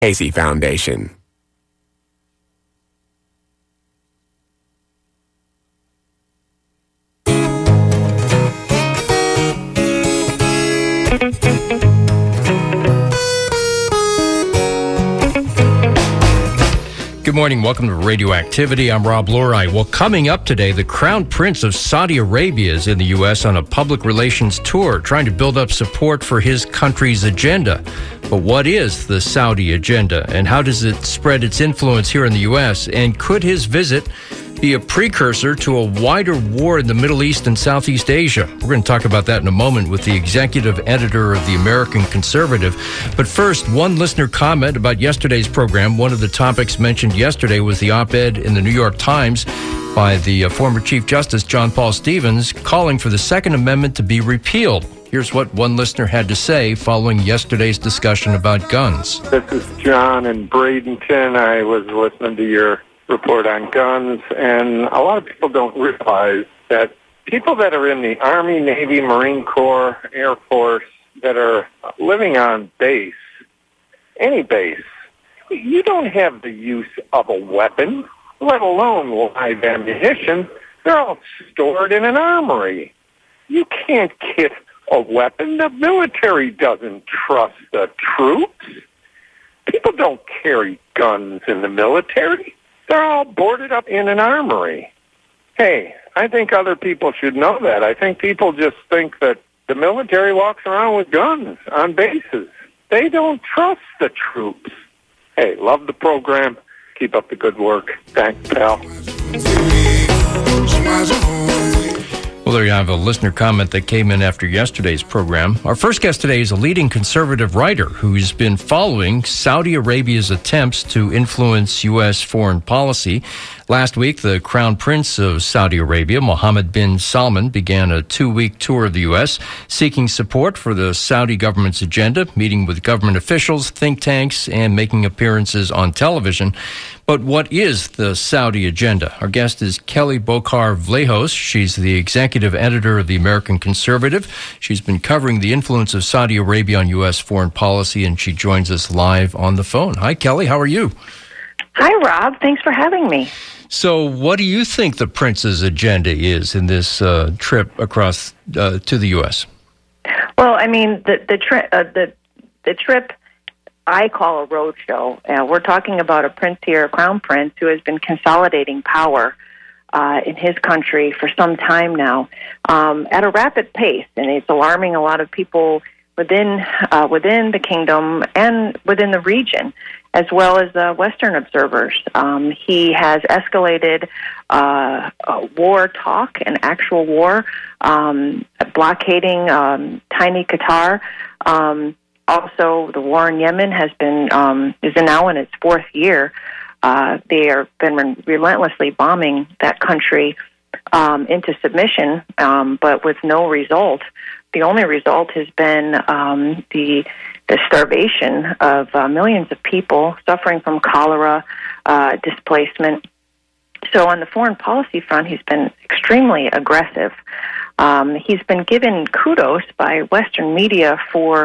Casey Foundation. Good morning. Welcome to Radioactivity. I'm Rob Lorai. Well, coming up today, the Crown Prince of Saudi Arabia is in the U.S. on a public relations tour, trying to build up support for his country's agenda. But what is the Saudi agenda, and how does it spread its influence here in the U.S.? And could his visit be a precursor to a wider war in the Middle East and Southeast Asia? We're going to talk about that in a moment with the executive editor of the American Conservative. But first, one listener comment about yesterday's program. One of the topics mentioned yesterday was the op-ed in the New York Times by the former Chief Justice John Paul Stevens calling for the Second Amendment to be repealed. Here's what one listener had to say following yesterday's discussion about guns. This is John in Bradenton. I was listening to your report on guns, and a lot of people don't realize that people that are in the Army, Navy, Marine Corps, Air Force, that are living on base, any base, you don't have the use of a weapon, let alone live ammunition. They're all stored in an armory. You can't get a weapon. The military doesn't trust the troops. People don't carry guns in the military. They're all boarded up in an armory. Hey, I think other people should know that. I think people just think that the military walks around with guns on bases. They don't trust the troops. Hey, love the program. Keep up the good work. Thanks, pal. Well, there you have a listener comment that came in after yesterday's program. Our first guest today is a leading conservative writer who's been following Saudi Arabia's attempts to influence U.S. foreign policy. Last week, the Crown Prince of Saudi Arabia, Mohammed bin Salman, began a 2-week tour of the U.S., seeking support for the Saudi government's agenda, meeting with government officials, think tanks, and making appearances on television. But what is the Saudi agenda? Our guest is Kelly Bokar-Vlahos. She's the executive editor of the American Conservative. She's been covering the influence of Saudi Arabia on U.S. foreign policy, and she joins us live on the phone. Hi, Kelly. How are you? Hi, Rob. Thanks for having me. So what do you think the prince's agenda is in this trip across to the U.S.? Well, I mean, the trip I call a roadshow. We're talking about a prince here, a crown prince, who has been consolidating power in his country for some time now at a rapid pace, and it's alarming a lot of people within the kingdom and within the region, as well as Western observers. He has escalated war talk, an actual war, blockading tiny Qatar. Also, the war in Yemen has been is now in its 4th year. They have been relentlessly bombing that country into submission, but with no result. The only result has been the starvation of millions of people suffering from cholera, displacement. So on the foreign policy front, he's been extremely aggressive. He's been given kudos by Western media for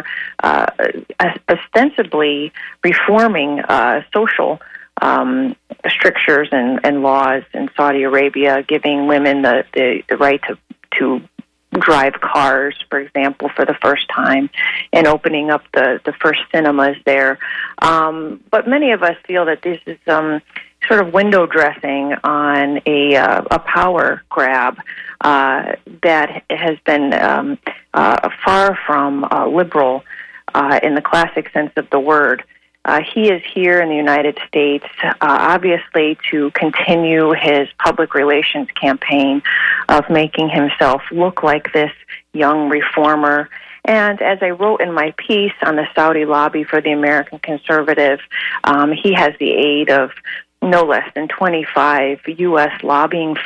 ostensibly reforming social strictures and laws in Saudi Arabia, giving women the right to drive cars, for example, for the first time, and opening up the first cinemas there. But many of us feel that this is sort of window dressing on a power grab that has been far from liberal in the classic sense of the word. He is here in the United States, obviously, to continue his public relations campaign of making himself look like this young reformer. And as I wrote in my piece on the Saudi lobby for the American Conservative, he has the aid of no less than 25 U.S. lobbying firms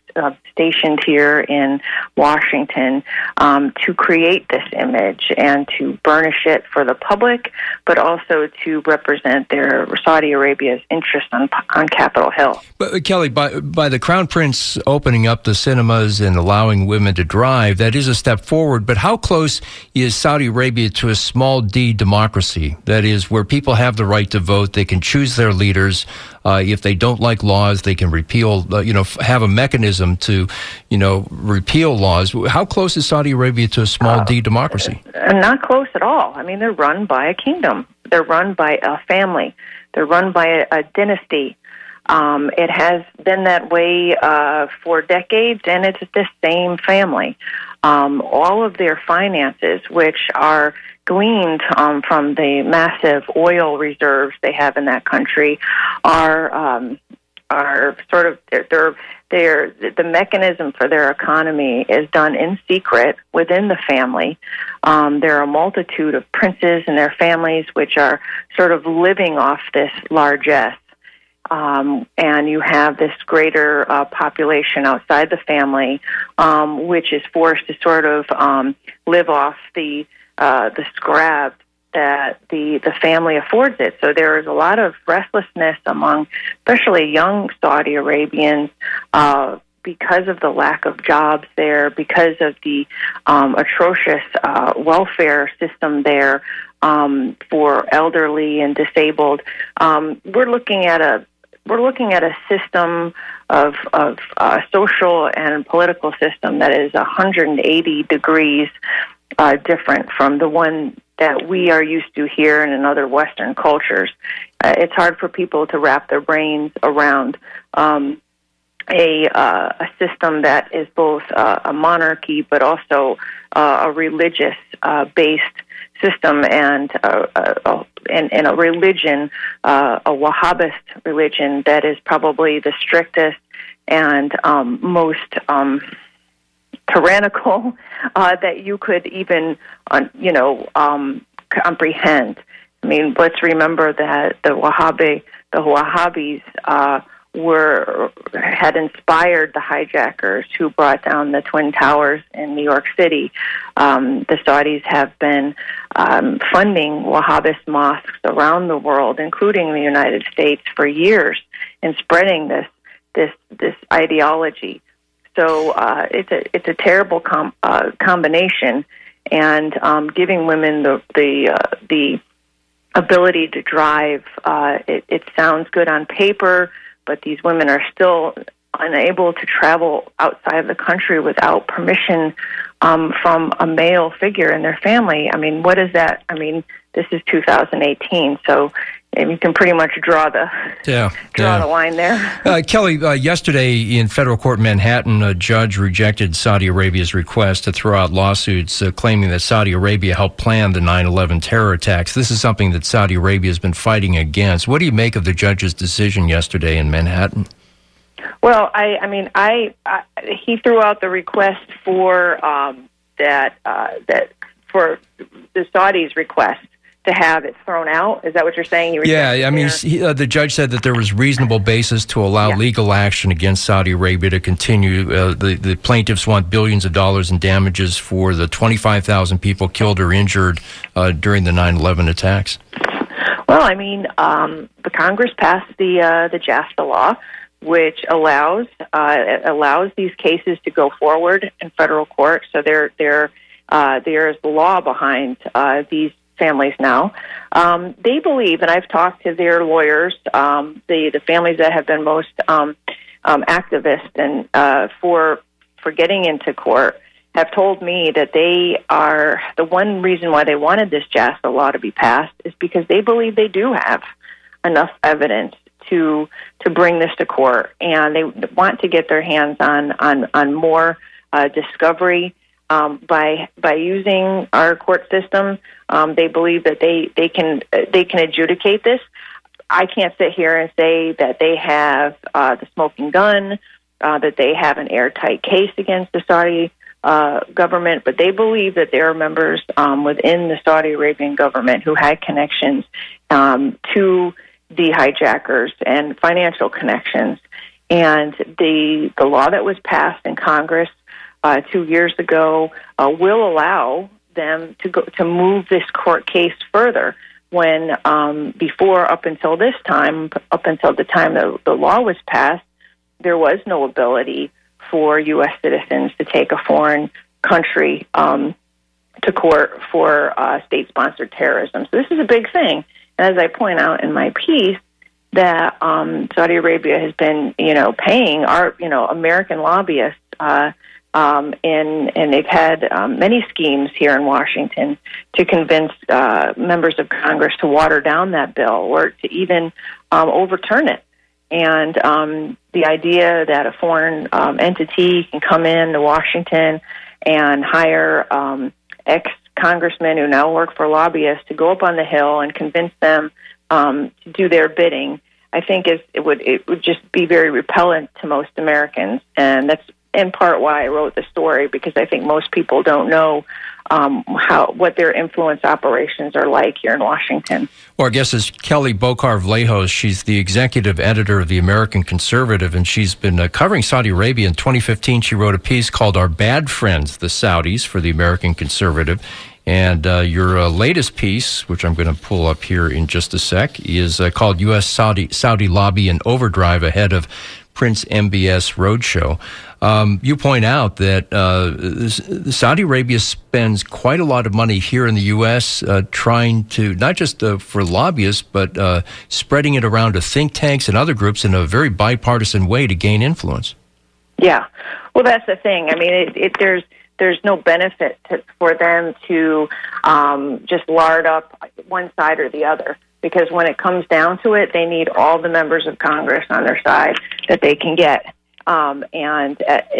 stationed here in Washington to create this image and to burnish it for the public, but also to represent their Saudi Arabia's interest on Capitol Hill. But Kelly, by the Crown Prince opening up the cinemas and allowing women to drive, that is a step forward. But how close is Saudi Arabia to a small d democracy? That is, where people have the right to vote, they can choose their leaders. If they don't like laws, they can repeal, have a mechanism to, repeal laws. How close is Saudi Arabia to a small d democracy? Not close at all. I mean, they're run by a kingdom. They're run by a family. They're run by a dynasty. It has been that way for decades, and it's the same family. All of their finances, which are gleaned from the massive oil reserves they have in that country, are sort of the mechanism for their economy is done in secret within the family. There are a multitude of princes and their families which are sort of living off this largesse. And you have this greater population outside the family, which is forced to sort of live off the scrap that the family affords it. So there is a lot of restlessness among, especially young Saudi Arabians, because of the lack of jobs there, because of the atrocious welfare system there for elderly and disabled. We're looking at a system of social and political system that is 180 degrees different from the one that we are used to here and in other Western cultures. It's hard for people to wrap their brains around a system that is both a monarchy but also a religious based system and a religion, a Wahhabist religion that is probably the strictest and most tyrannical that you could even, comprehend. I mean, let's remember that the Wahhabis had inspired the hijackers who brought down the Twin Towers in New York City. The Saudis have been funding Wahhabist mosques around the world, including the United States, for years, and spreading this ideology. So it's a terrible combination, and giving women the ability to drive. It sounds good on paper, but these women are still unable to travel outside of the country without permission from a male figure in their family. I mean, what is that? I mean, this is 2018, so you can pretty much draw the line there. Kelly, yesterday in federal court in Manhattan, a judge rejected Saudi Arabia's request to throw out lawsuits claiming that Saudi Arabia helped plan the 9/11 terror attacks. This is something that Saudi Arabia has been fighting against. What do you make of the judge's decision yesterday in Manhattan? Well, he threw out the request for for the Saudis' request to have it thrown out. Is that what you're saying? The judge said that there was reasonable basis to allow legal action against Saudi Arabia to continue. The plaintiffs want billions of dollars in damages for the 25,000 people killed or injured during the 9/11 attacks. Well, I mean, the Congress passed the JASTA law, which allows these cases to go forward in federal court. So there is law behind these families now. They believe, and I've talked to their lawyers, the families that have been most activist and for getting into court, have told me that they are the one reason why they wanted this JASTA law to be passed is because they believe they do have enough evidence to bring this to court, and they want to get their hands on more discovery. By using our court system, they believe that they can adjudicate this. I can't sit here and say that they have the smoking gun, that they have an airtight case against the Saudi government, but they believe that there are members within the Saudi Arabian government who had connections to the hijackers and financial connections. And the law that was passed in Congress 2 years ago will allow them to move this court case further. When up until the time the law was passed, there was no ability for U.S. citizens to take a foreign country to court for state-sponsored terrorism. So this is a big thing. And as I point out in my piece, that Saudi Arabia has been, paying our, American lobbyists, and they've had many schemes here in Washington to convince members of Congress to water down that bill or to even overturn it. And the idea that a foreign entity can come in to Washington and hire ex-congressmen who now work for lobbyists to go up on the Hill and convince them to do their bidding, I think it would just be very repellent to most Americans. And that's in part why I wrote the story, because I think most people don't know what their influence operations are like here in Washington. Well, our guest is Kelly Bokar-Vlahos. She's the executive editor of the American Conservative, and she's been covering Saudi Arabia. In 2015, she wrote a piece called Our Bad Friends, the Saudis, for the American Conservative. And your latest piece, which I'm going to pull up here in just a sec, is called U.S. Saudi Lobby in Overdrive Ahead of Prince MBS Roadshow. You point out that Saudi Arabia spends quite a lot of money here in the U.S. Trying to, not just for lobbyists, but spreading it around to think tanks and other groups in a very bipartisan way to gain influence. Yeah. Well, that's the thing. I mean, there's no benefit for them to just lard up one side or the other, because when it comes down to it, they need all the members of Congress on their side that they can get. And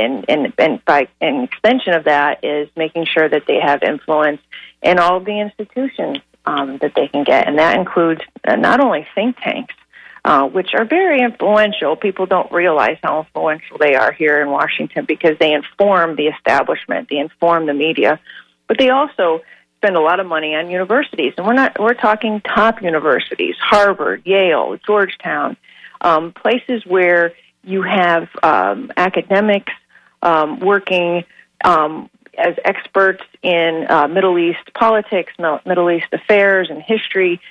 by an extension of that is making sure that they have influence in all of the institutions that they can get. And that includes not only think tanks, which are very influential. People don't realize how influential they are here in Washington because they inform the establishment, they inform the media, but they also spend a lot of money on universities. And we're talking top universities, Harvard, Yale, Georgetown, places where you have academics working as experts in Middle East politics, Middle East affairs, and history.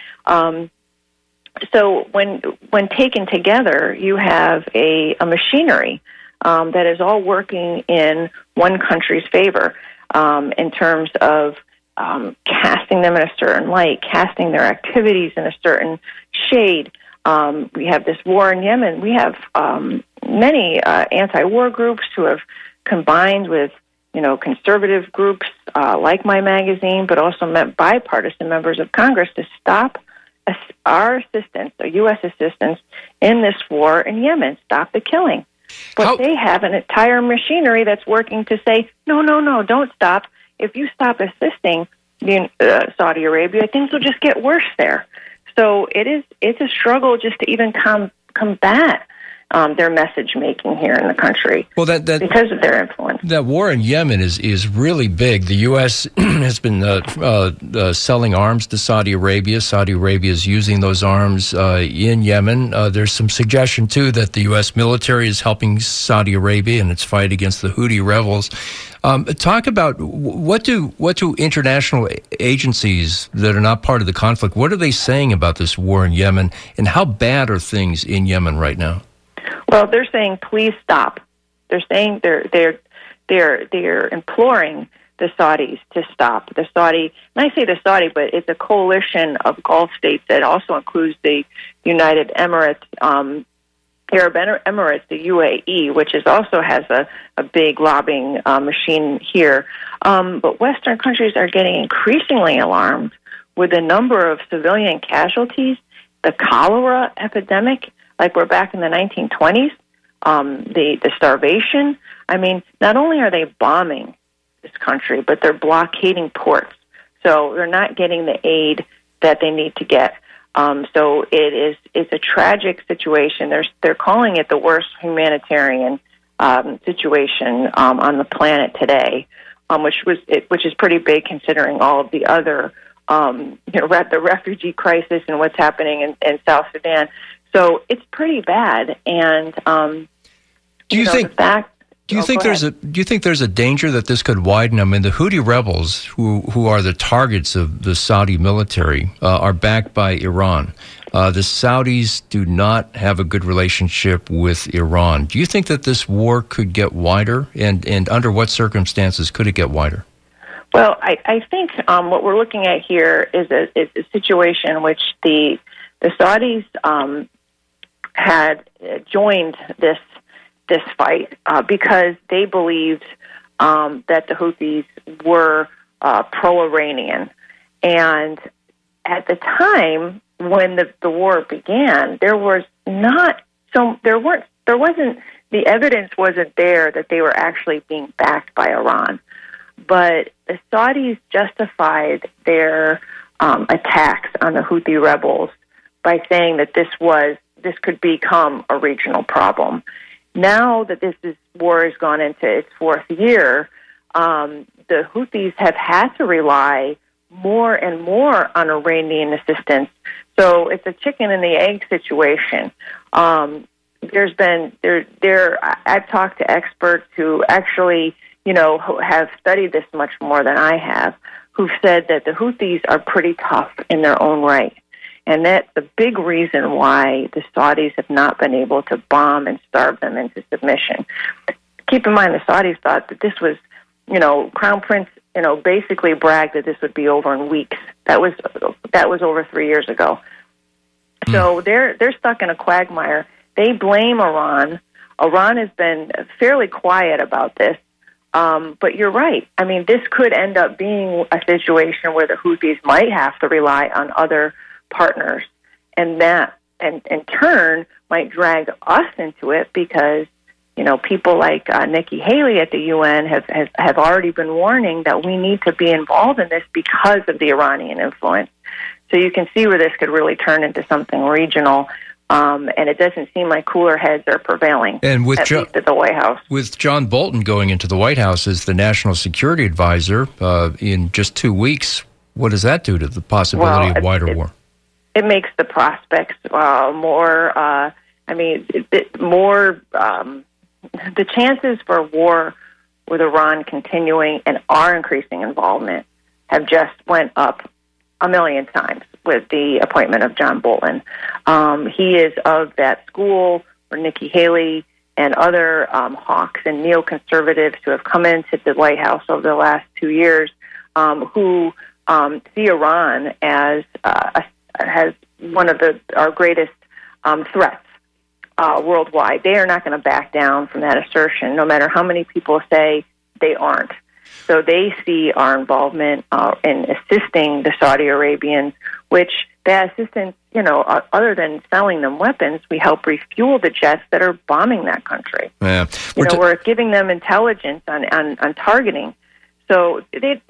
So when taken together, you have a machinery that is all working in one country's favor in terms of casting them in a certain light, casting their activities in a certain shade. We have this war in Yemen. We have many anti-war groups who have combined with, conservative groups like My Magazine, but also bipartisan members of Congress to stop our assistance, the U.S. assistance in this war in Yemen, stop the killing. But they have an entire machinery that's working to say, no, don't stop. If you stop assisting Saudi Arabia, things will just get worse there. So it's a struggle just to even combat their message making here in the country. Well, because of their influence. That war in Yemen is really big. The U.S. has been selling arms to Saudi Arabia. Saudi Arabia is using those arms in Yemen. There's some suggestion too that the U.S. military is helping Saudi Arabia in its fight against the Houthi rebels. Talk about what do international agencies that are not part of the conflict, what are they saying about this war in Yemen, and how bad are things in Yemen right now? Well, they're saying, please stop. They're saying they're imploring the Saudis to stop. The Saudi, and I say the Saudi, but it's a coalition of Gulf states that also includes the United Emirates, Arab Emirates, the UAE, which also has a big lobbying machine here. But Western countries are getting increasingly alarmed with the number of civilian casualties, the cholera epidemic, like we're back in the 1920s, the starvation. I mean, not only are they bombing this country, but they're blockading ports. So they're not getting the aid that they need to get. So it's a tragic situation. They're calling it the worst humanitarian situation on the planet today, which is pretty big considering all of the other the refugee crisis and what's happening in South Sudan. So it's pretty bad, and Do you think there's a danger that this could widen? I mean, the Houthi rebels, who are the targets of the Saudi military, are backed by Iran. The Saudis do not have a good relationship with Iran. Do you think that this war could get wider, and under what circumstances could it get wider? Well, I think what we're looking at here is a situation in which the Saudis had joined this fight because they believed that the Houthis were pro-Iranian, and at the time when the war began, the evidence wasn't there that they were actually being backed by Iran. But the Saudis justified their attacks on the Houthi rebels by saying that this could become a regional problem. Now that this war has gone into its fourth year, the Houthis have had to rely more and more on Iranian assistance. So it's a chicken and the egg situation. I've talked to experts who actually, have studied this much more than I have, who've said that the Houthis are pretty tough in their own right. And that's the big reason why the Saudis have not been able to bomb and starve them into submission. Keep in mind, the Saudis thought that this was, Crown Prince, basically bragged that this would be over in weeks. That was over 3 years ago. So they're stuck in a quagmire. They blame Iran. Iran has been fairly quiet about this. But you're right. I mean, this could end up being a situation where the Houthis might have to rely on other partners, and that, and in turn, might drag us into it because, people like Nikki Haley at the UN have already been warning that we need to be involved in this because of the Iranian influence. So you can see where this could really turn into something regional. And it doesn't seem like cooler heads are prevailing, at least at the White House. With John Bolton going into the White House as the National Security Advisor in just 2 weeks, what does that do to the possibility of wider war? It makes the prospects more. The chances for war with Iran continuing and our increasing involvement have just went up a million times with the appointment of John Bolton. He is of that school where Nikki Haley and other hawks and neoconservatives who have come into the White House over the last 2 years, who see Iran as one of our greatest threats worldwide. They are not going to back down from that assertion, no matter how many people say they aren't. So they see our involvement in assisting the Saudi Arabians, which that assistance, other than selling them weapons, we help refuel the jets that are bombing that country. Yeah. We're giving them intelligence on targeting. So they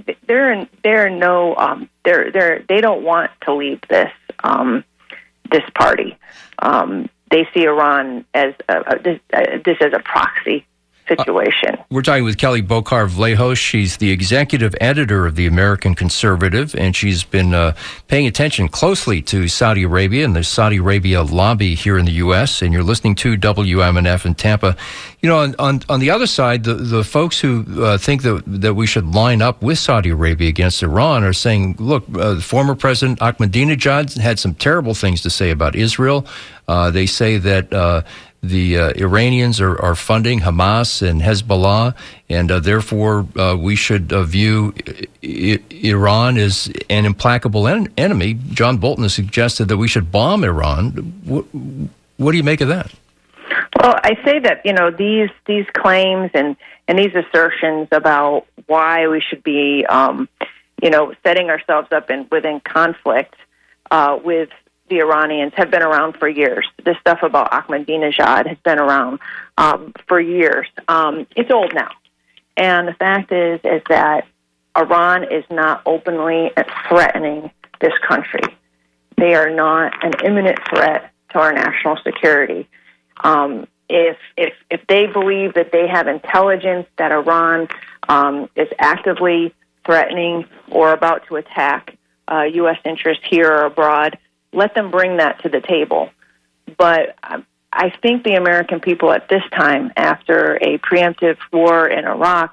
don't want to leave this party. They see Iran as this as a proxy situation. We're talking with Kelly Bokar-Vlahos. She's the executive editor of the American Conservative, and she's been paying attention closely to Saudi Arabia and the Saudi Arabia lobby here in the U.S., and you're listening to WMNF in Tampa. On the other side, the folks who think that we should line up with Saudi Arabia against Iran are saying, look, former President Ahmadinejad had some terrible things to say about Israel. They say that the Iranians are funding Hamas and Hezbollah, and therefore we should view Iran as an implacable enemy. John Bolton has suggested that we should bomb Iran. What do you make of that? Well, I say that these claims and these assertions about why we should be setting ourselves up within conflict with the Iranians have been around for years. This stuff about Ahmadinejad has been around for years. It's old now. And the fact is that Iran is not openly threatening this country. They are not an imminent threat to our national security. If they believe that they have intelligence that Iran is actively threatening or about to attack U.S. interests here or abroad, let them bring that to the table. But I think the American people at this time, after a preemptive war in Iraq,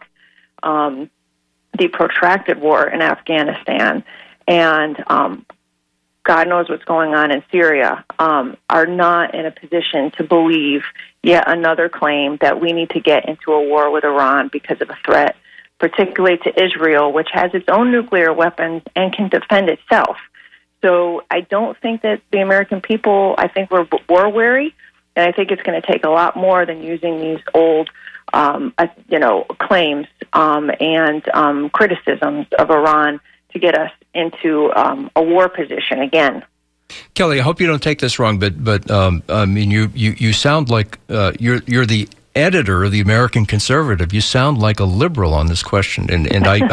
the protracted war in Afghanistan, and God knows what's going on in Syria, are not in a position to believe yet another claim that we need to get into a war with Iran because of a threat, particularly to Israel, which has its own nuclear weapons and can defend itself. So I don't think that the American people, I think we're war weary, and I think it's going to take a lot more than using these old, claims and criticisms of Iran to get us into a war position again. Kelly, I hope you don't take this wrong, but I mean, you sound like you're the editor of the American Conservative. You sound like a liberal on this question, and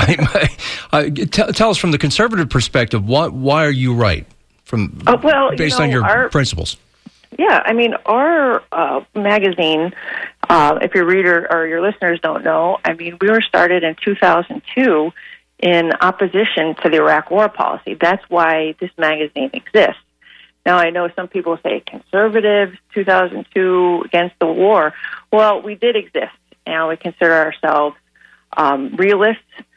tell us from the conservative perspective, why are you right based on your principles? Yeah, I mean, our magazine, if your reader or your listeners don't know, I mean, we were started in 2002 in opposition to the Iraq war policy. That's why this magazine exists. Now, I know some people say conservatives, 2002, against the war. Well, we did exist, and we consider ourselves realists.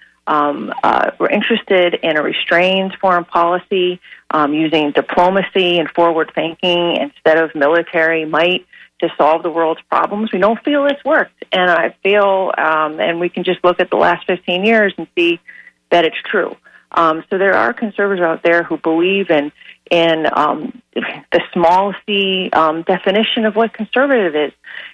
We're interested in a restrained foreign policy, using diplomacy and forward thinking instead of military might to solve the world's problems. We don't feel it's worked, and I feel, and we can just look at the last 15 years and see that it's true. So there are conservatives out there who believe in the small c definition of what conservative is,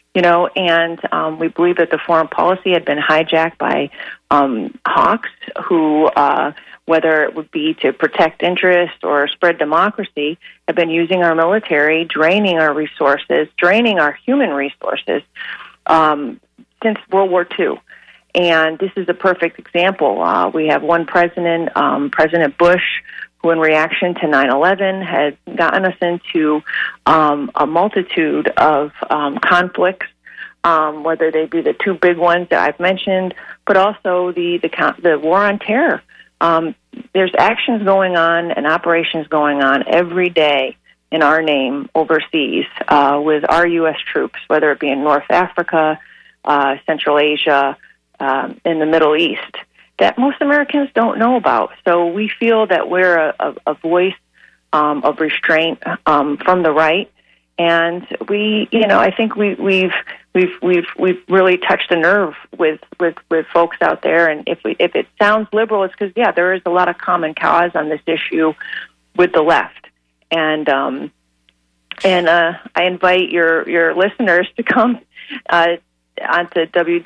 and we believe that the foreign policy had been hijacked by hawks who, whether it would be to protect interests or spread democracy, have been using our military, draining our resources, draining our human resources since World War II. And this is a perfect example. We have one president, President Bush, who in reaction to 9/11 has gotten us into a multitude of conflicts, whether they be the two big ones that I've mentioned, but also the war on terror. There's actions going on and operations going on every day in our name overseas with our U.S. troops, whether it be in North Africa, Central Asia, in the Middle East, that most Americans don't know about. So we feel that we're a voice of restraint from the right, and I think we've really touched a nerve with folks out there. And if it sounds liberal, it's because there is a lot of common cause on this issue with the left, and I invite your listeners to come onto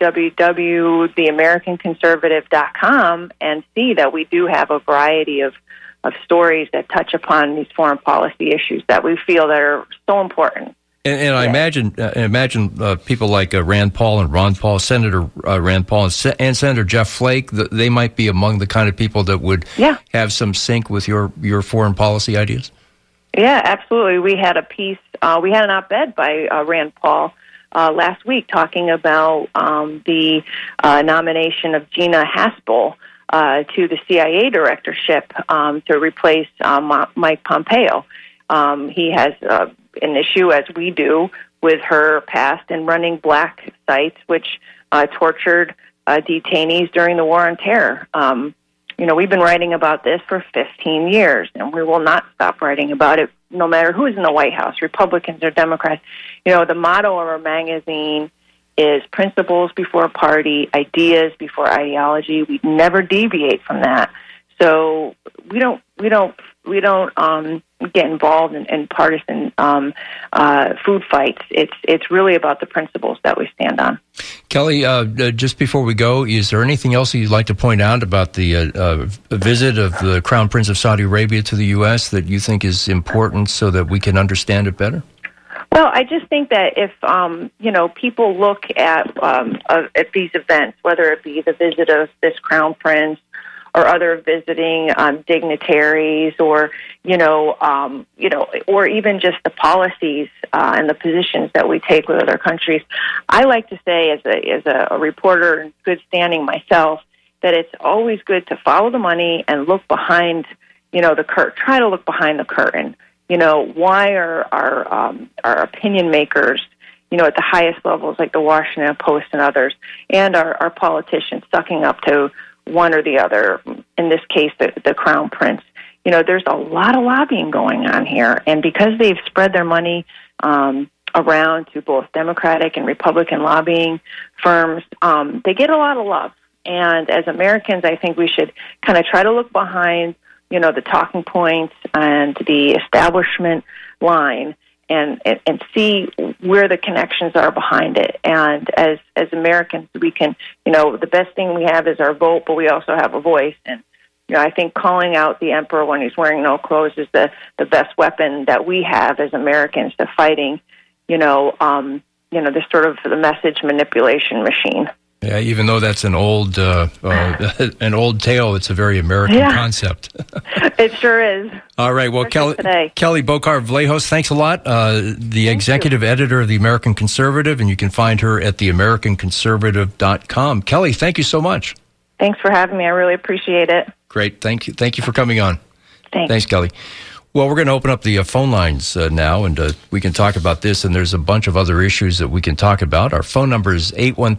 www.theamericanconservative.com and see that we do have a variety of stories that touch upon these foreign policy issues that we feel that are so important. And I imagine people like Rand Paul and Ron Paul, Senator Rand Paul and Senator Jeff Flake, they might be among the kind of people that would have some sync with your foreign policy ideas? Yeah, absolutely. We had a piece, we had an op-ed by Rand Paul last week talking about the nomination of Gina Haspel to the CIA directorship to replace Mike Pompeo. He has an issue, as we do, with her past in running black sites, which tortured detainees during the War on Terror. We've been writing about this for 15 years, and we will not stop writing about it, no matter who's in the White House, Republicans or Democrats. The motto of our magazine is principles before party, ideas before ideology. We never deviate from that. So we don't get involved in partisan food fights. It's really about the principles that we stand on. Kelly, just before we go, is there anything else you'd like to point out about the visit of the Crown Prince of Saudi Arabia to the U.S. that you think is important so that we can understand it better? Well, I just think that if people look at these events, whether it be the visit of this Crown Prince or other visiting dignitaries, or or even just the policies and the positions that we take with other countries, I like to say, as a reporter in good standing myself, that it's always good to follow the money and look behind, the curtain. Try to look behind the curtain. Why are our opinion makers, at the highest levels, like the Washington Post and others, and our politicians sucking up to one or the other, in this case, the Crown Prince? There's a lot of lobbying going on here, and because they've spread their money around to both Democratic and Republican lobbying firms, they get a lot of love. And as Americans, I think we should kind of try to look behind, the talking points and the establishment line and see where the connections are behind it. And as Americans, we can, the best thing we have is our vote, but we also have a voice. And, I think calling out the emperor when he's wearing no clothes is the best weapon that we have as Americans to fighting, this sort of the message manipulation machine. Yeah, even though that's an old tale, it's a very American concept. It sure is. All right. Well, Kelly Bokar-Vlahos, thanks a lot. The executive editor of the American Conservative, and you can find her at theamericanconservative.com. Kelly, thank you so much. Thanks for having me. I really appreciate it. Great. Thank you. Thank you for coming on. Thanks, Kelly. Well, we're going to open up the phone lines now, and we can talk about this, and there's a bunch of other issues that we can talk about. Our phone number is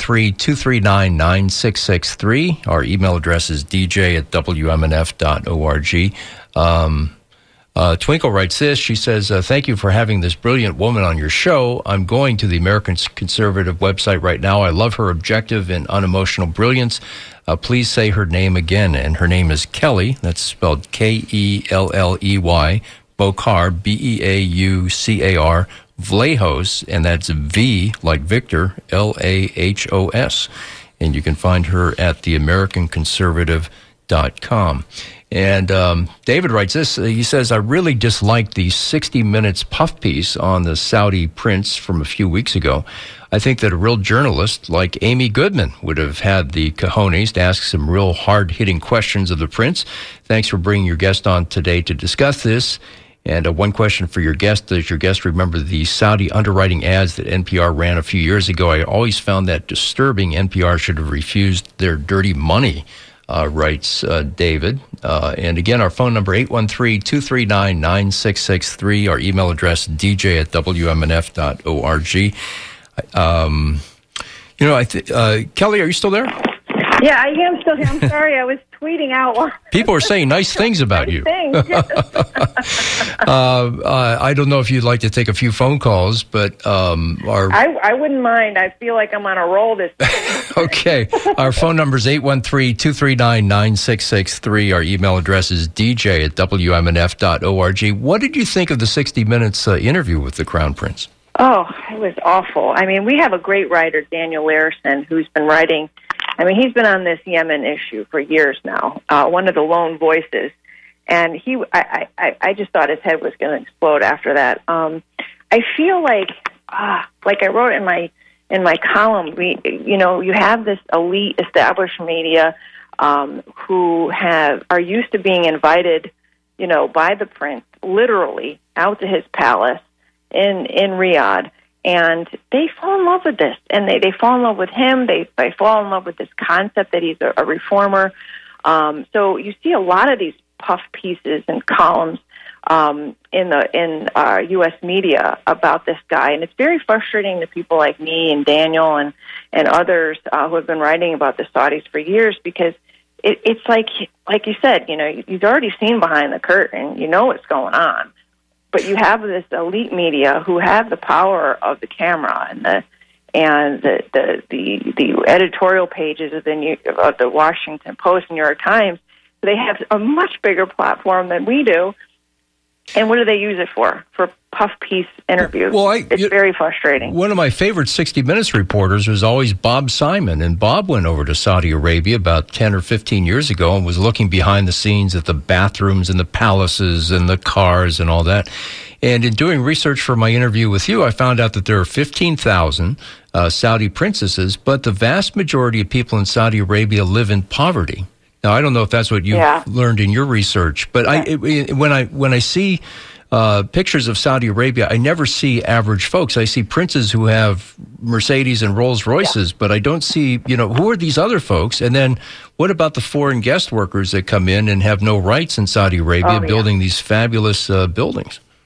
813-239-9663. Our email address is dj@wmnf.org. Twinkle writes this. She says, thank you for having this brilliant woman on your show. I'm going to the American Conservative website right now. I love her objective and unemotional brilliance. Please say her name again. And her name is Kelly. That's spelled Kelley. Bokar, Beaucar, Vlahos, and that's V like Victor, Lahos. And you can find her at theamericanconservative.com. And David writes this. He says, I really disliked the 60 Minutes puff piece on the Saudi prince from a few weeks ago. I think that a real journalist like Amy Goodman would have had the cojones to ask some real hard-hitting questions of the prince. Thanks for bringing your guest on today to discuss this. And one question for your guest. Does your guest remember the Saudi underwriting ads that NPR ran a few years ago? I always found that disturbing. NPR should have refused their dirty money. Writes David. And again, our phone number, 813-239-9663. Our email address, dj@wmnf.org. Kelly, are you still there? Yeah, I am still here. I'm sorry, I was tweeting out. People are saying nice things about you. Yes. I don't know if you'd like to take a few phone calls, but I wouldn't mind. I feel like I'm on a roll this time. Okay. Our phone number is 813-239-9663. Our email address is dj@wmnf.org. What did you think of the 60 Minutes interview with the Crown Prince? Oh, it was awful. I mean, we have a great writer, Daniel Larison, who's been writing. I mean, he's been on this Yemen issue for years now, one of the lone voices. And I just thought his head was going to explode after that. I feel like I wrote in my column, you have this elite established media who are used to being invited, by the prince, literally out to his palace in Riyadh. And they fall in love with this, and they fall in love with him. They fall in love with this concept that he's a reformer. So you see a lot of these puff pieces and columns in U.S. media about this guy, and it's very frustrating to people like me and Daniel and others who have been writing about the Saudis for years, because it's like you said, you've already seen behind the curtain, what's going on. But you have this elite media who have the power of the camera and the editorial pages of the Washington Post, New York Times. They have a much bigger platform than we do. And what do they use it for? For puff piece interviews. Well, it's very frustrating. One of my favorite 60 Minutes reporters was always Bob Simon, and Bob went over to Saudi Arabia about 10 or 15 years ago and was looking behind the scenes at the bathrooms and the palaces and the cars and all that. And in doing research for my interview with you, I found out that there are 15,000 Saudi princesses, but the vast majority of people in Saudi Arabia live in poverty. Now, I don't know if that's what you learned in your research, but when I see pictures of Saudi Arabia, I never see average folks. I see princes who have Mercedes and Rolls Royces, but I don't see, who are these other folks? And then what about the foreign guest workers that come in and have no rights in Saudi Arabia building these fabulous buildings?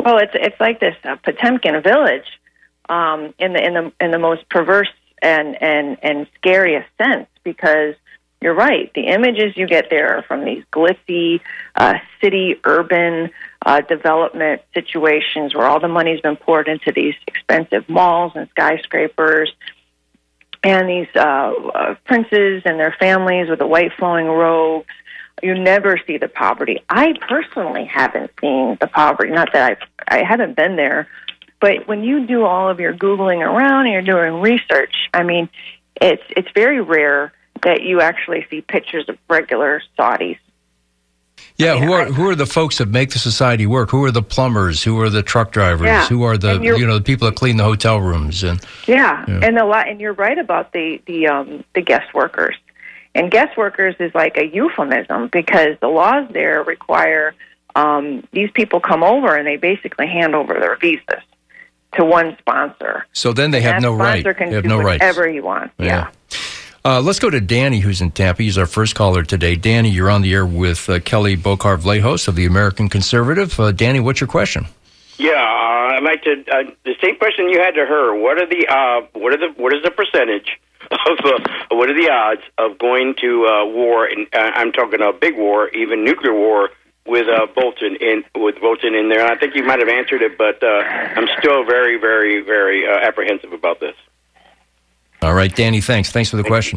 Well, it's like this Potemkin village, in the most perverse and scariest sense, because you're right. The images you get there are from these glitzy city urban development situations where all the money's been poured into these expensive malls and skyscrapers, and these princes and their families with the white flowing robes. You never see the poverty. I personally haven't seen the poverty. Not that I haven't been there, but when you do all of your Googling around and you're doing research, I mean, it's very rare that you actually see pictures of regular Saudis. Yeah, who are the folks that make the society work? Who are the plumbers? Who are the truck drivers? Yeah. Who are the the people that clean the hotel rooms? And and you're right about the guest workers. And guest workers is like a euphemism, because the laws there require these people come over and they basically hand over their visas to one sponsor. So then they have no right. Sponsor can they have do no whatever rights. he wants. Yeah. Let's go to Danny, who's in Tampa. He's our first caller today. Danny, you're on the air with Kelly Bokar-Vlahos of the American Conservative. Danny, what's your question? Yeah, I'd like to the same question you had to her. What is the percentage of what are the odds of going to war? And I'm talking a big war, even nuclear war, with Bolton in there. And I think you might have answered it, but I'm still very, very, very apprehensive about this. All right, Danny, thanks. Thanks for the question.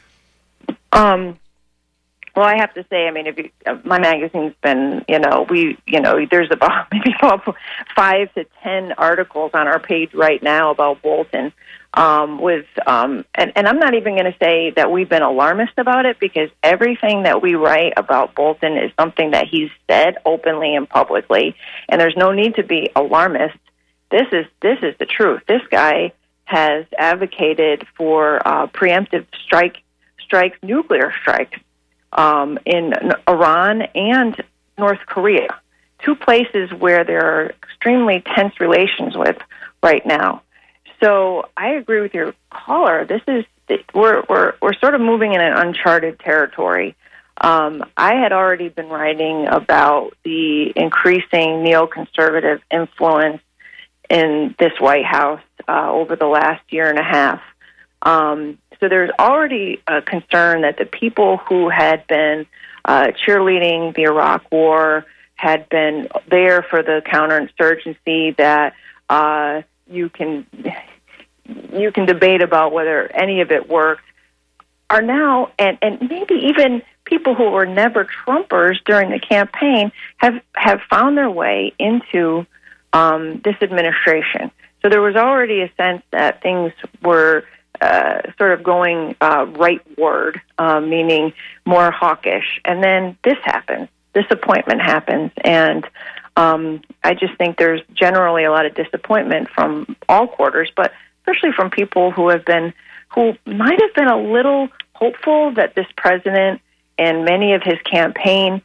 Well, I have to say, I mean, my magazine's been, there's about maybe 5 to 10 articles on our page right now about Bolton. And I'm not even going to say that we've been alarmist about it, because everything that we write about Bolton is something that he's said openly and publicly, and there's no need to be alarmist. This is the truth. This guy has advocated for preemptive strikes, nuclear strikes, in Iran and North Korea, 2 places where there are extremely tense relations with right now. So I agree with your caller. We're sort of moving in an uncharted territory. I had already been writing about the increasing neoconservative influence in this White House over the last year and a half. So there's already a concern that the people who had been cheerleading the Iraq War, had been there for the counterinsurgency, that you can debate about whether any of it worked, are now, and maybe even people who were never Trumpers during the campaign have found their way into this administration. So there was already a sense that things were sort of going rightward, meaning more hawkish. And then this happens. This appointment happens. And I just think there's generally a lot of disappointment from all quarters, but especially from people who might have been a little hopeful that this president and many of his campaign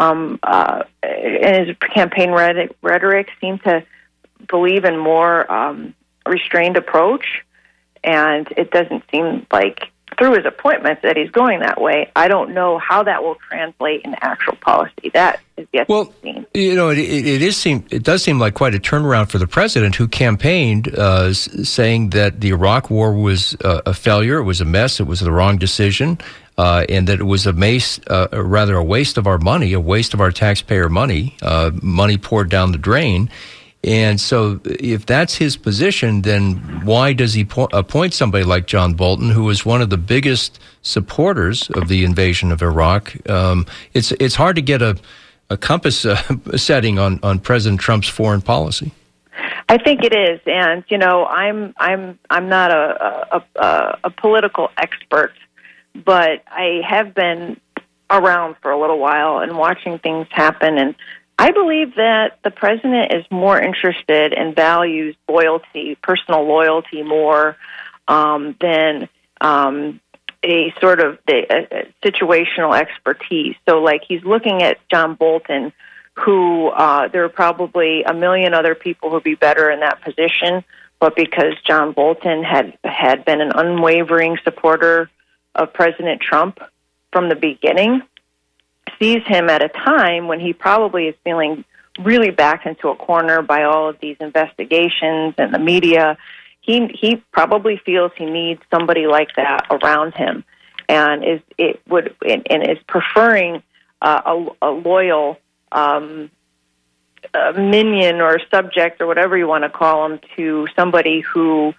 rhetoric seem to believe in more restrained approach. And it doesn't seem like, through his appointments, that he's going that way. I don't know how that will translate into actual policy. That is yet to be seen. It does seem like quite a turnaround for the president, who campaigned saying that the Iraq War was a failure, it was a mess, it was the wrong decision, and that it was a waste of our money, a waste of our taxpayer money, money poured down the drain. And so if that's his position, then why does he appoint somebody like John Bolton, who was one of the biggest supporters of the invasion of Iraq? It's hard to get a compass setting on President Trump's foreign policy. I think it is, and I'm not a political expert, but I have been around for a little while and watching things happen, and I believe that the president is more interested and values loyalty, personal loyalty, more than a sort of a situational expertise. So, like, he's looking at John Bolton, who there are probably a million other people who'd be better in that position, but because John Bolton had been an unwavering supporter of President Trump from the beginning, sees him at a time when he probably is feeling really backed into a corner by all of these investigations and the media. He probably feels he needs somebody like that around him, and is preferring a loyal minion or subject or whatever you want to call him to somebody who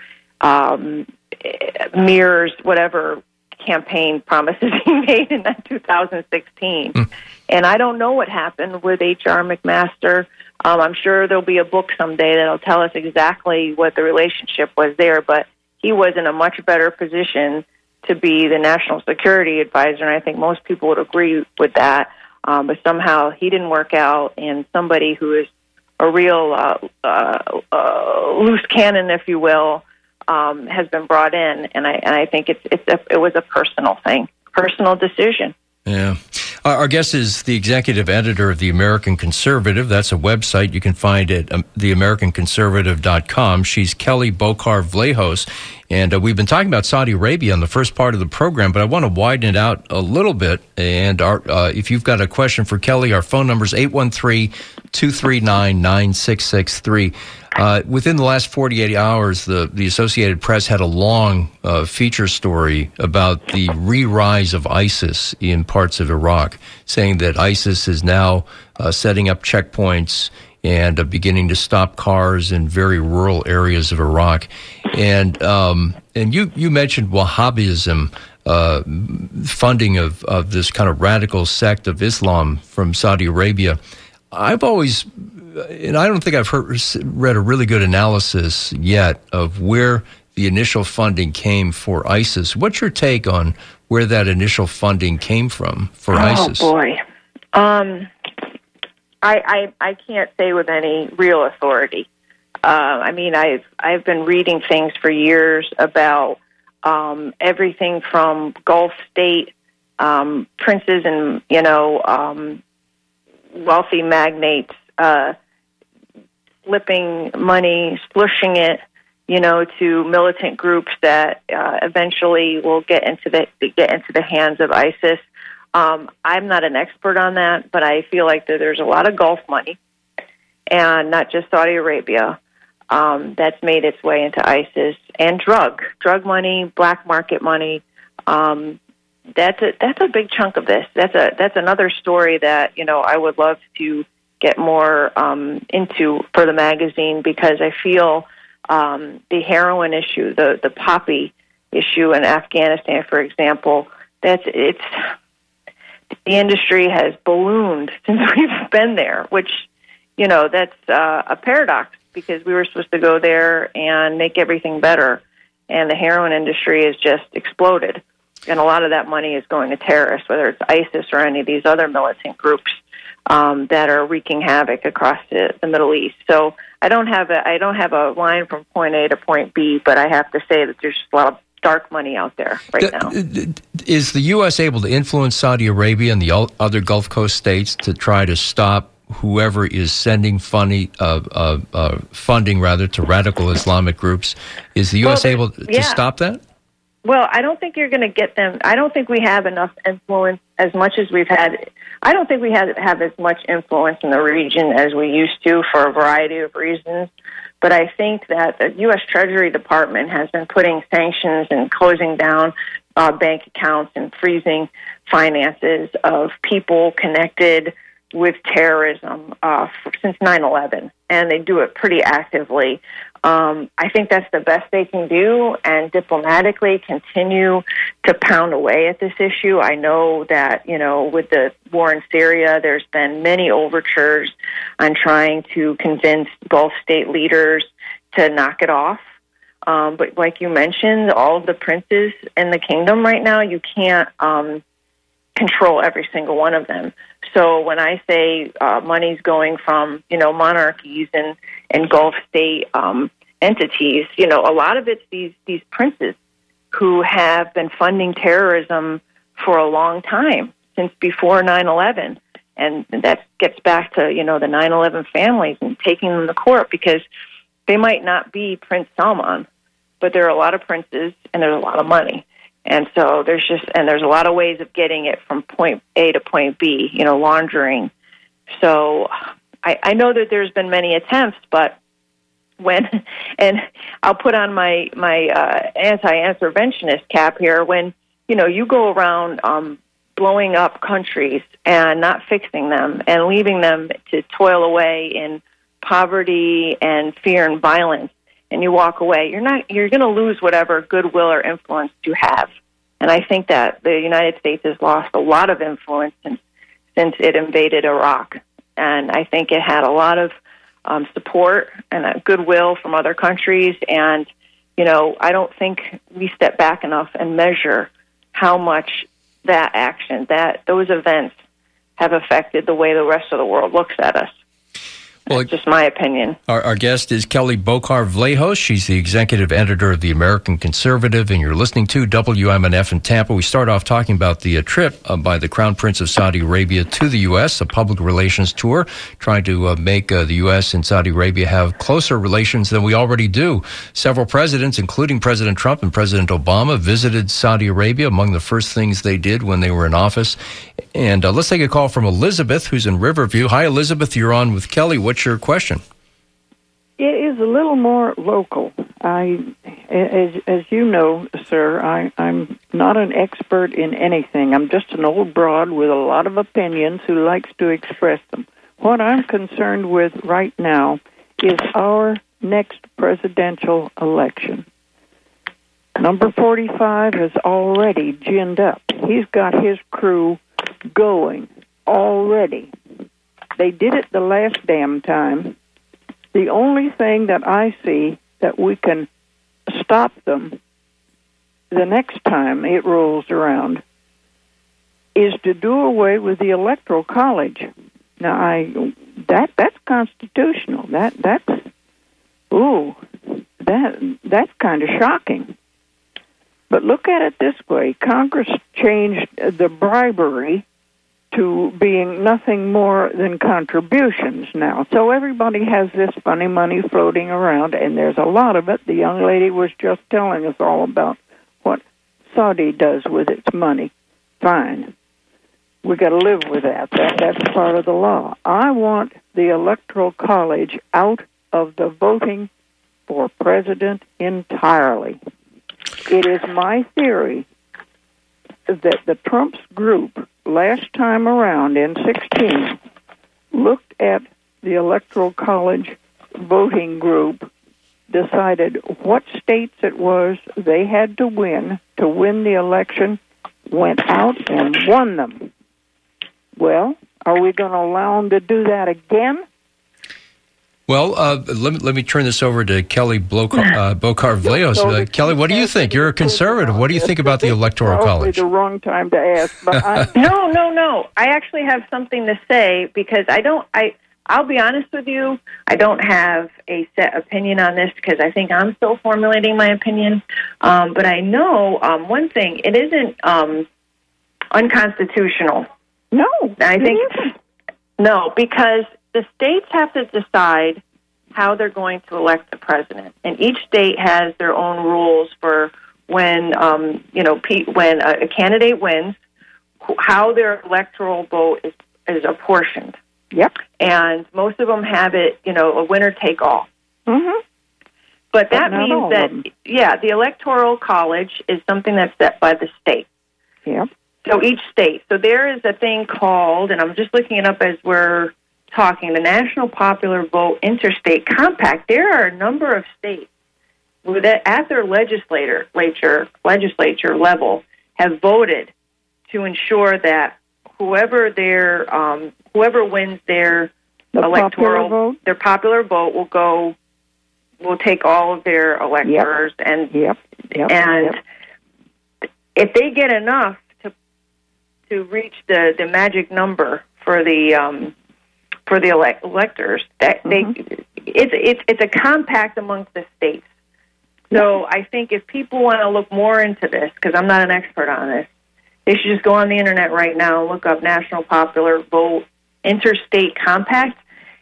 mirrors whatever campaign promises he made in that 2016. And I don't know what happened with H.R. McMaster. I'm sure there'll be a book someday that'll tell us exactly what the relationship was there, but he was in a much better position to be the national security advisor, and I think most people would agree with that. But somehow he didn't work out, and somebody who is a real loose cannon, if you will, has been brought in, and I think it was a personal thing, personal decision. Yeah. Our guest is the executive editor of The American Conservative. That's a website you can find at theamericanconservative.com. She's Kelly Bokar-Vlahos. And we've been talking about Saudi Arabia in the first part of the program, but I want to widen it out a little bit. And if you've got a question for Kelly, our phone number is 813-239-9663. Within the last 48 hours, the Associated Press had a long feature story about the re-rise of ISIS in parts of Iraq, saying that ISIS is now setting up checkpoints and beginning to stop cars in very rural areas of Iraq. And you mentioned Wahhabism, funding of this kind of radical sect of Islam from Saudi Arabia. I've always, and I don't think I've read a really good analysis yet of where the initial funding came for ISIS. What's your take on where that initial funding came from for ISIS? Oh, boy. I can't say with any real authority. I mean, I've been reading things for years about everything from Gulf state princes and wealthy magnates flipping money, splushing it, to militant groups that eventually will get into the hands of ISIS. I'm not an expert on that, but I feel like that there's a lot of Gulf money, and not just Saudi Arabia, that's made its way into ISIS, and drug money, black market money. That's a big chunk of this. That's another story that I would love to get more into for the magazine, because I feel the heroin issue, the poppy issue in Afghanistan, for example, the industry has ballooned since we've been there, which, that's a paradox, because we were supposed to go there and make everything better, and the heroin industry has just exploded. And a lot of that money is going to terrorists, whether it's ISIS or any of these other militant groups that are wreaking havoc across the Middle East. So I don't have a line from point A to point B, but I have to say that there's just a lot of dark money out there right now. Is the U.S. able to influence Saudi Arabia and the other Gulf Coast states to try to stop whoever is sending funding to radical Islamic groups? Is the U.S. able to stop that? Well, I don't think you're going to get them. I don't think we have enough influence as much as we've had. I don't think we have as much influence in the region as we used to for a variety of reasons. But I think that the U.S. Treasury Department has been putting sanctions and closing down bank accounts and freezing finances of people connected with terrorism since 9/11, and they do it pretty actively. I think that's the best they can do, and diplomatically continue to pound away at this issue. I know that, with the war in Syria, there's been many overtures on trying to convince Gulf state leaders to knock it off. But like you mentioned, all of the princes in the kingdom right now, you can't control every single one of them. So when I say money's going from, monarchies and Gulf state entities, a lot of it's these princes who have been funding terrorism for a long time, since before 9/11. And that gets back to, the 9/11 families and taking them to court, because they might not be Prince Salman, but there are a lot of princes and there's a lot of money. And so there's a lot of ways of getting it from point A to point B, laundering. So I know that there's been many attempts, but and I'll put on my anti-interventionist cap here, when, you go around blowing up countries and not fixing them and leaving them to toil away in poverty and fear and violence, and you walk away, you're going to lose whatever goodwill or influence you have. And I think that the United States has lost a lot of influence since it invaded Iraq. And I think it had a lot of support and goodwill from other countries. And, I don't think we step back enough and measure how much those events have affected the way the rest of the world looks at us. Well, that's just my opinion. Our guest is Kelly Bokar-Vlahos. She's the executive editor of the American Conservative, and you're listening to WMNF in Tampa. We start off talking about the trip by the Crown Prince of Saudi Arabia to the U.S., a public relations tour, trying to make the U.S. and Saudi Arabia have closer relations than we already do. Several presidents, including President Trump and President Obama, visited Saudi Arabia, among the first things they did when they were in office. And let's take a call from Elizabeth, who's in Riverview. Hi, Elizabeth. You're on with Kelly. What's your question? It is a little more local. As you know, sir, I'm not an expert in anything. I'm just an old broad with a lot of opinions who likes to express them. What I'm concerned with right now is our next presidential election. Number 45 has already ginned up. He's got his crew going already. They did it the last damn time. The only thing that I see that we can stop them the next time it rolls around is to do away with the Electoral College. Now, that's constitutional. That's kind of shocking. But look at it this way. Congress changed the bribery to being nothing more than contributions now. So everybody has this funny money floating around, and there's a lot of it. The young lady was just telling us all about what Saudi does with its money. Fine. We got to live with that. That's part of the law. I want the Electoral College out of the voting for president entirely. It is my theory that the Trump's group last time around in 2016 looked at the Electoral College voting group, decided what states it was they had to win the election, went out and won them. Well, are we going to allow them to do that again? Well, let me turn this over to Kelly Bokar-Vlahos. Kelly, what do you think? You're a conservative. What do you think about the Electoral College? Probably the wrong time to ask. But No. I actually have something to say, because I'll be honest with you, I don't have a set opinion on this because I think I'm still formulating my opinion. But I know one thing, it isn't unconstitutional. No, I think no, because the states have to decide how they're going to elect the president, and each state has their own rules for when when a candidate wins, how their electoral vote is apportioned. Yep. And most of them have it, a winner take all. Mm-hmm. But that means that, the Electoral College is something that's set by the state. Yep. So each state. So there is a thing called, and I'm just looking it up as we're talking, the National Popular Vote Interstate Compact. There are a number of states that at their legislature level have voted to ensure that whoever wins their their popular vote will take all of their electors. Yep. And if they get enough to reach the magic number for the electors, that it's a compact amongst the states. So I think if people want to look more into this, because I'm not an expert on this, they should just go on the internet right now and look up National Popular Vote Interstate Compact,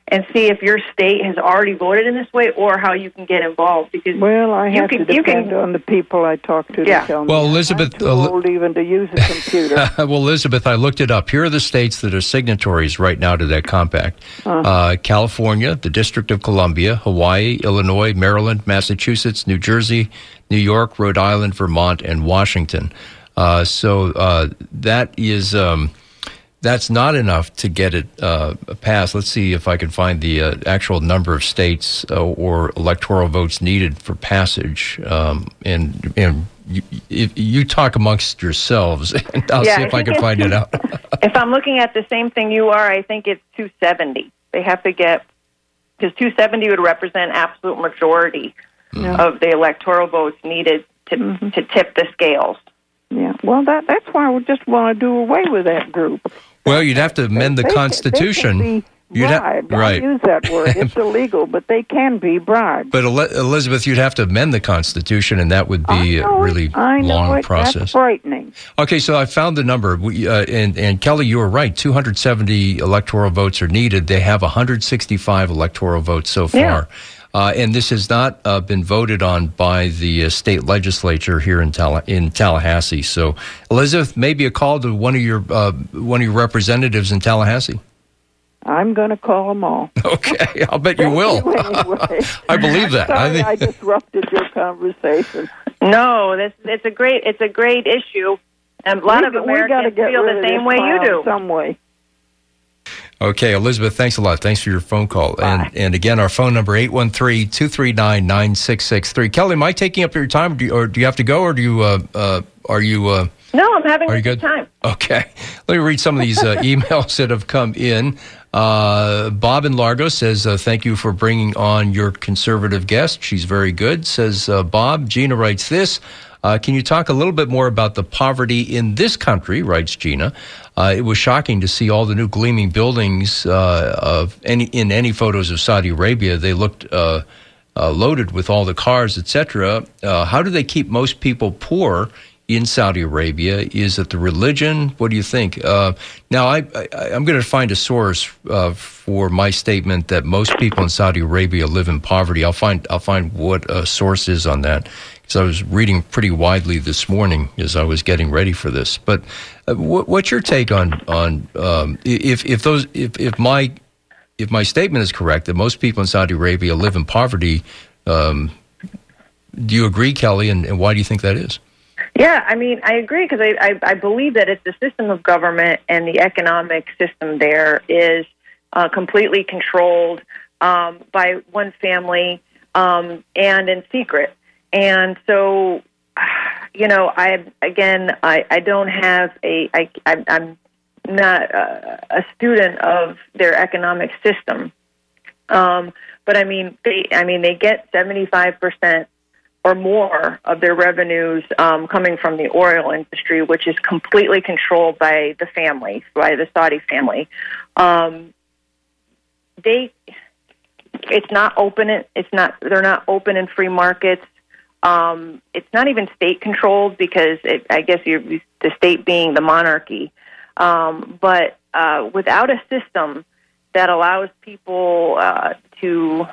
and see if your state has already voted in this way or how you can get involved. Because I have to depend on the people I talk to tell me. Well, Elizabeth, I'm too old even to use a computer. Well, Elizabeth, I looked it up. Here are the states that are signatories right now to that compact. California, the District of Columbia, Hawaii, Illinois, Maryland, Massachusetts, New Jersey, New York, Rhode Island, Vermont, and Washington. So that is... That's not enough to get it passed. Let's see if I can find the actual number of states or electoral votes needed for passage. And if you talk amongst yourselves, and I'll see if I can find it out. If I'm looking at the same thing you are, I think it's 270. They have to get, because 270 would represent absolute majority of the electoral votes needed to tip the scales. Yeah, well, that's why we just want to do away with that group. Well, you'd have to amend the Constitution. They can be bribed. I use that word. It's illegal, but they can be bribed. But Elizabeth, you'd have to amend the Constitution, and that would be a really long process. That's frightening. Okay, so I found the number, and Kelly, you were right. 270 electoral votes are needed. They have 165 electoral votes so far. Yeah. And this has not been voted on by the state legislature here in Tallahassee. So, Elizabeth, maybe a call to one of your representatives in Tallahassee. I'm going to call them all. Okay, I'll bet you will. Anyway. I believe that. Sorry, I disrupted your conversation. No, it's a great issue, and a lot of Americans feel the same way you do. Some way. Okay, Elizabeth, thanks a lot. Thanks for your phone call. Bye. And again, our phone number, 813-239-9663. Kelly, am I taking up your time, or do you have to go, or are you... No, I'm having a good time. Okay. Let me read some of these emails that have come in. Bob in Largo says, thank you for bringing on your conservative guest. She's very good, says Bob. Gina writes this. Can you talk a little bit more about the poverty in this country, writes Gina. It was shocking to see all the new gleaming buildings in any photos of Saudi Arabia. They looked loaded with all the cars, etc. How do they keep most people poor in Saudi Arabia? Is it the religion? What do you think? Now, I'm going to find a source for my statement that most people in Saudi Arabia live in poverty. I'll find what a source is on that. I was reading pretty widely this morning as I was getting ready for this. But what's your take on if my statement is correct that most people in Saudi Arabia live in poverty? Do you agree, Kelly? And why do you think that is? Yeah, I mean, I agree because I believe that it's the system of government and the economic system there is completely controlled by one family and in secret. And so, I'm not a student of their economic system. But I mean, they get 75% or more of their revenues coming from the oil industry, which is completely controlled by the family, by the Saudi family. They're not open in free markets. It's not even state controlled because I guess the state being the monarchy. But without a system that allows people to,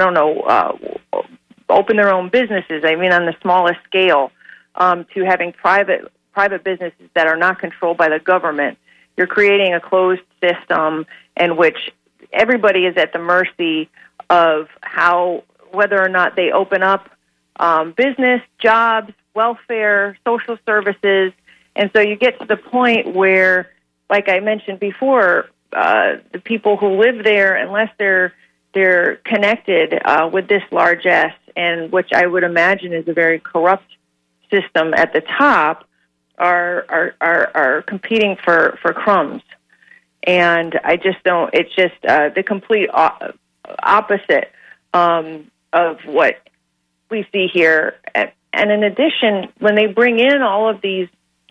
open their own businesses, I mean, on the smallest scale, to having private businesses that are not controlled by the government, you're creating a closed system in which everybody is at the mercy of whether or not they open up business, jobs, welfare, social services. And so you get to the point where, like I mentioned before, the people who live there, unless they're connected with this largesse, and which I would imagine is a very corrupt system at the top, are competing for crumbs. And I just don't. It's just the complete opposite of what we see here. And in addition, when they bring in all of these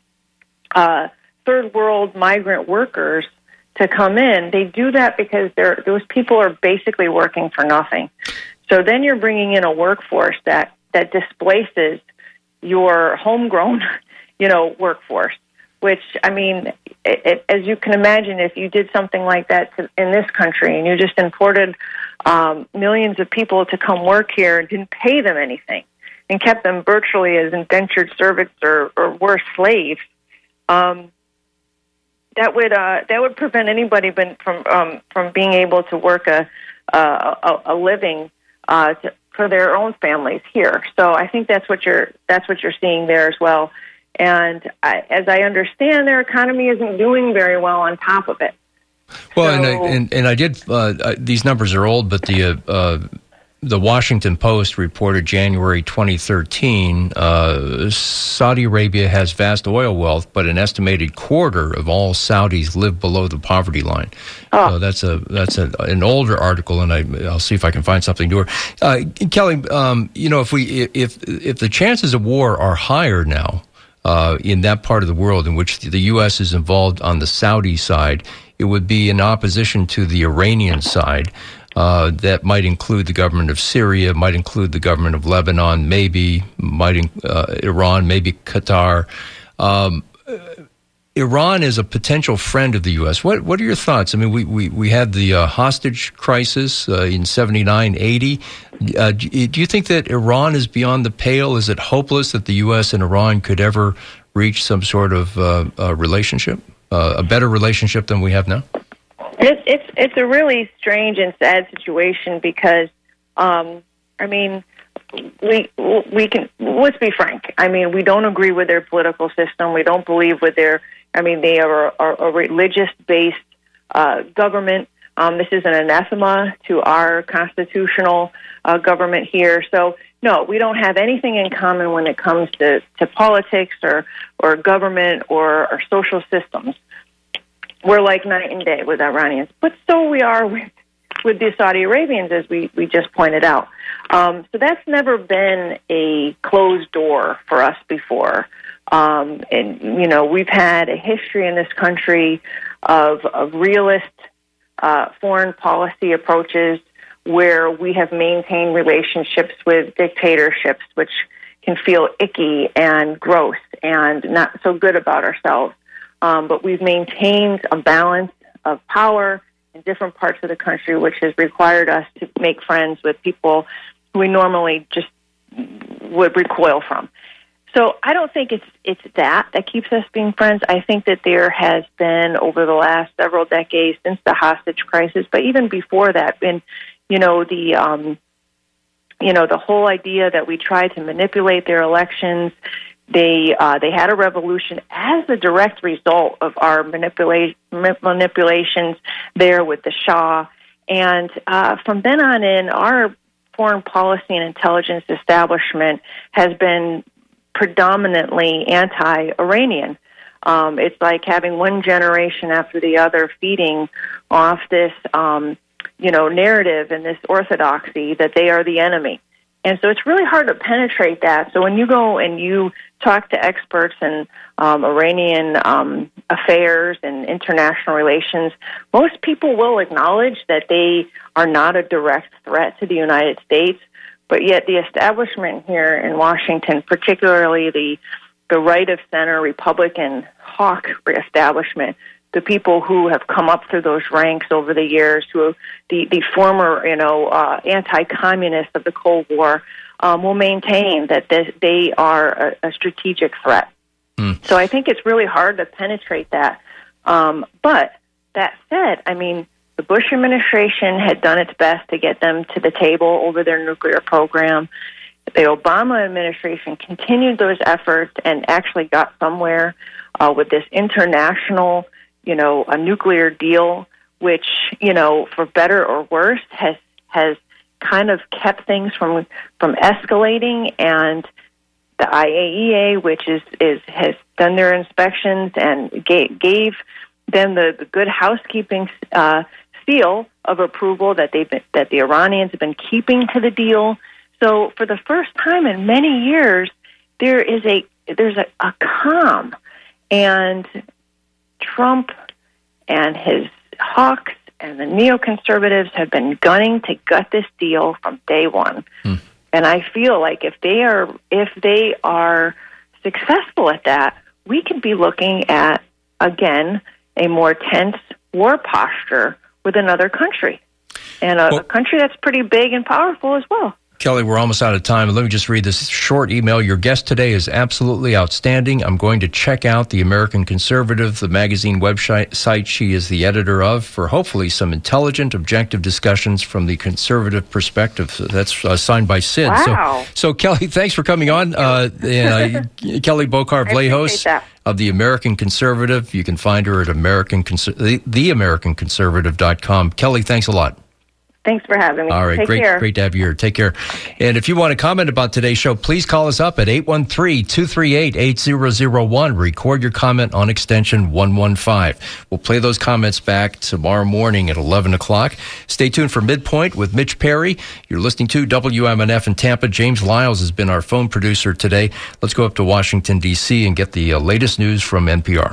third world migrant workers to come in, they do that because those people are basically working for nothing. So then you're bringing in a workforce that displaces your homegrown, workforce, which, I mean, as you can imagine, if you did something like that in this country and you just imported millions of people to come work here and didn't pay them anything and kept them virtually as indentured servants or worse, slaves, that would prevent anybody from being able to work a living for their own families here. So I think that's what you're seeing there as well. And as I understand, their economy isn't doing very well on top of it. Well, so, and I did. These numbers are old, but the Washington Post reported January 2013. Saudi Arabia has vast oil wealth, but an estimated quarter of all Saudis live below the poverty line. So that's an older article, and I'll see if I can find something to her. Kelly, if the chances of war are higher now in that part of the world in which the U.S. is involved on the Saudi side, it would be in opposition to the Iranian side. That might include the government of Syria, might include the government of Lebanon, Iran, maybe Qatar. Iran is a potential friend of the U.S. What are your thoughts? I mean, we had the hostage crisis in 79, 80. Do you think that Iran is beyond the pale? Is it hopeless that the U.S. and Iran could ever reach some sort of relationship, a better relationship than we have now? It's a really strange and sad situation because, I mean, we can, let's be frank. I mean, we don't agree with their political system. We don't believe with their, I mean, they are a religious-based government. This is an anathema to our constitutional government here. So, no, we don't have anything in common when it comes to politics or government or social systems. We're like night and day with Iranians, but so we are with the Saudi Arabians, as we just pointed out. So that's never been a closed door for us before. And, you know, we've had a history in this country of realist foreign policy approaches where we have maintained relationships with dictatorships, which can feel icky and gross and not so good about ourselves. But we've maintained a balance of power in different parts of the country, which has required us to make friends with people who we normally just would recoil from. So I don't think it's that keeps us being friends. I think that there has been, over the last several decades since the hostage crisis, but even before that, been, the whole idea that we tried to manipulate their elections. They had a revolution as a direct result of our manipulations there with the Shah. And from then on in, our foreign policy and intelligence establishment has been predominantly anti-Iranian. It's like having one generation after the other feeding off this, narrative and this orthodoxy that they are the enemy. And so it's really hard to penetrate that. So when you go and you talk to experts in Iranian affairs and international relations, most people will acknowledge that they are not a direct threat to the United States, but yet the establishment here in Washington, particularly the right-of-center Republican hawk establishment, the people who have come up through those ranks over the years, the former, anti-communists of the Cold War, will maintain that they are a strategic threat. So I think it's really hard to penetrate that. But that said, I mean, the Bush administration had done its best to get them to the table over their nuclear program. The Obama administration continued those efforts and actually got somewhere with this international a nuclear deal, which, for better or worse, has kind of kept things from escalating. And the IAEA, which has done their inspections and gave them the good housekeeping seal of approval that the Iranians have been keeping to the deal. So for the first time in many years, there's a calm. And Trump and his hawks and the neoconservatives have been gunning to gut this deal from day one. And I feel like if they are successful at that, we could be looking at, again, a more tense war posture with another country, and a country that's pretty big and powerful as well. Kelly, we're almost out of time. Let me just read this short email. Your guest today is absolutely outstanding. I'm going to check out the American Conservative, the magazine website she is the editor of, for hopefully some intelligent, objective discussions from the conservative perspective. That's signed by Sid. Wow. So Kelly, thanks for coming on. Kelly Bokar-Vlahos of the American Conservative. You can find her at theamericanconservative.com. Kelly, thanks a lot. Thanks for having me. All right, great to have you here. Take care. And if you want to comment about today's show, please call us up at 813-238-8001. Record your comment on extension 115. We'll play those comments back tomorrow morning at 11 o'clock. Stay tuned for Midpoint with Mitch Perry. You're listening to WMNF in Tampa. James Lyles has been our phone producer today. Let's go up to Washington, D.C. and get the latest news from NPR.